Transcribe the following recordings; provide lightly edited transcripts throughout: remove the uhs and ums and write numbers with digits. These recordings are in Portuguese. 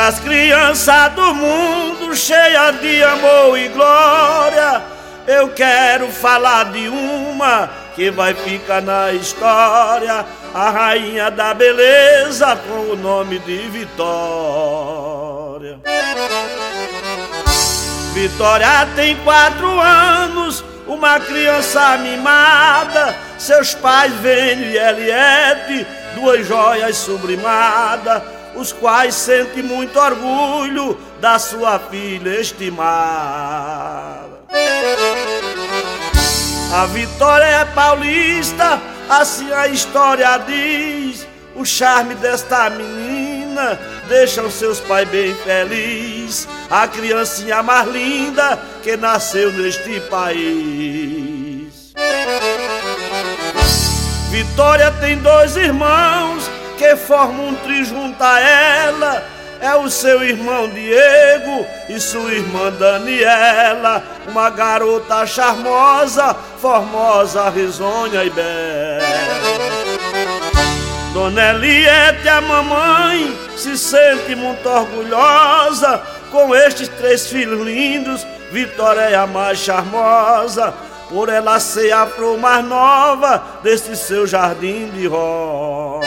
Das crianças do mundo, cheia de amor e glória, eu quero falar de uma que vai ficar na história, a rainha da beleza com o nome de Vitória. Vitória tem 4 anos, uma criança mimada. Seus pais Vênio e Eliette, 2 joias sublimadas, os quais sentem muito orgulho da sua filha estimada. A Vitória é paulista, assim a história diz. O charme desta menina deixa os seus pais bem felizes. A criancinha mais linda que nasceu neste país. Vitória tem 2 irmãos que formam um trio junto a ela. É o seu irmão Diego e sua irmã Daniela, uma garota charmosa, formosa, risonha e bela. Dona Eliette, a mamãe, se sente muito orgulhosa. Com estes 3 filhos lindos, Vitória é a mais charmosa, por ela ser a flor mais nova desse seu jardim de rosa.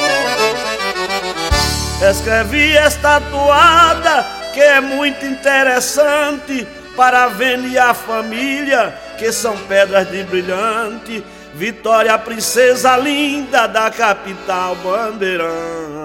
Escrevi esta toada que é muito interessante para a Vênio e a família, que são pedras de brilhante. Vitória, princesa linda da capital bandeirante.